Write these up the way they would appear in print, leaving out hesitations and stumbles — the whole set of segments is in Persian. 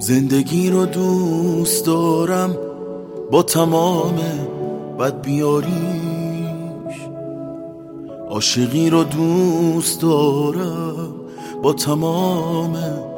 زندگی رو دوست دارم با تمام بدبیاریش، عاشقی رو دوست دارم با تمام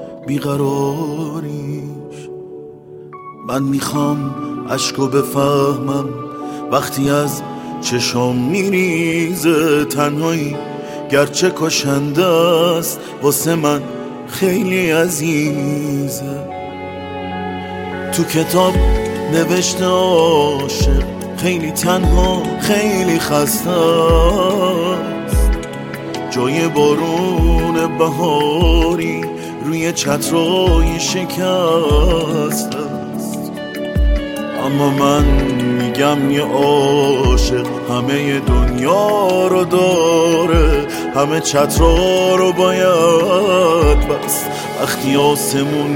بیقراریش. من میخوام عشقو بفهمم وقتی از چشام میریزه، تنهایی گرچه کشنده است واسه من خیلی عزیزه. تو کتاب نوشته عاشق خیلی تنها خیلی خسته است، جای بارون بهاری روی چترای شکست است. اما من میگم یه عاشق همه دنیا رو داره، همه چترا رو باید بس وقتی آسمون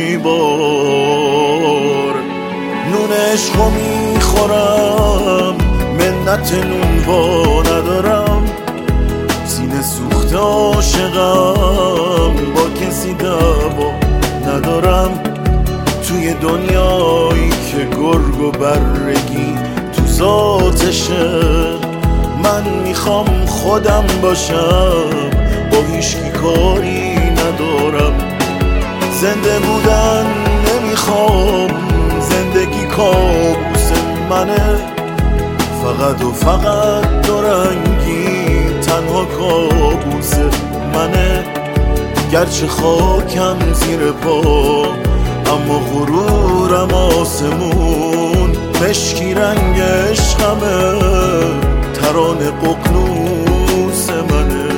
میباره. نون عشقو میخورم منت نون با ندارم، سینه سوخت عاشقم با کسی دعوا ندارم. توی دنیایی که گرگ و برگی تو ذاتشه، من میخوام خودم باشم با هیچکی کاری ندارم. زنده بودن نمیخوام، زندگی کابوس منه، فقط و فقط دورنگی تنها کابوس منه. گرچه خاکم زیر پا اما غرورم آسمون، مشکی رنگ عشقمه ترانه ققنوس منه.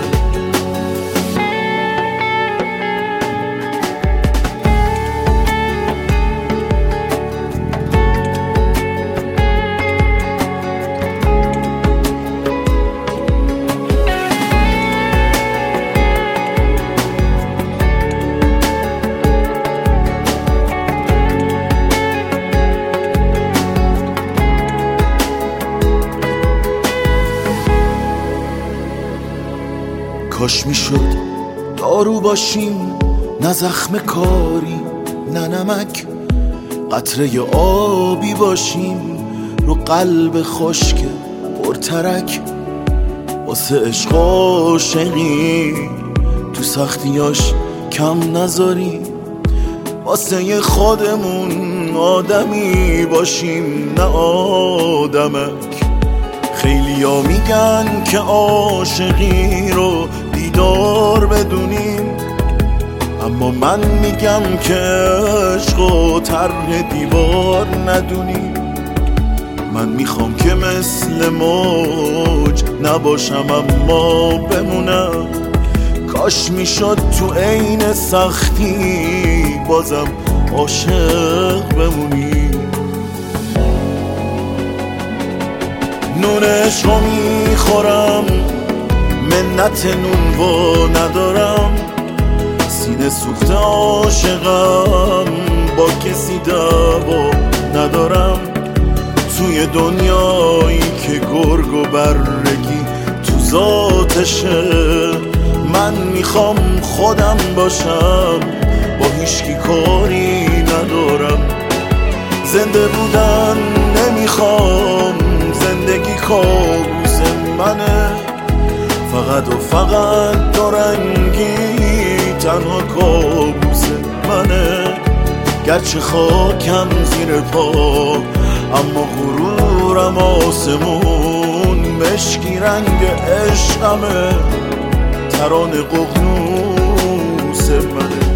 کاش میشد دارو باشیم، نه زخم کاری نه نمک، قطره آبی باشیم رو قلب خشک پرترک. واسه عشق عاشقی تو سختیاش کم نذاری، واسه خودمون آدمی باشیم نه آدمک. خیلیا میگن که عاشقی رو دیدار بدونیم، اما من میگم که عشق و طرح دیوار ندونیم. من میخوام که مثل موج نباشم اما بمونم، کاش میشد تو عین سختی بازم عاشق بمونیم. نون عشقو میخورم منت نون و ندارم، سینه سوخت عاشقم با کسی دعوا ندارم. توی دنیایی که گرگ و برگی تو ذاتشه، من میخوام خودم باشم با هیچکی کاری ندارم. زنده بودن نمیخوام، زندگی کابوس منه، فقط و فقط دورنگی تنها کابوس منه. گرچه خاکم زیر پا اما غرورم آسمون، مشکی رنگ عشقمه ترانه ققنوس منه.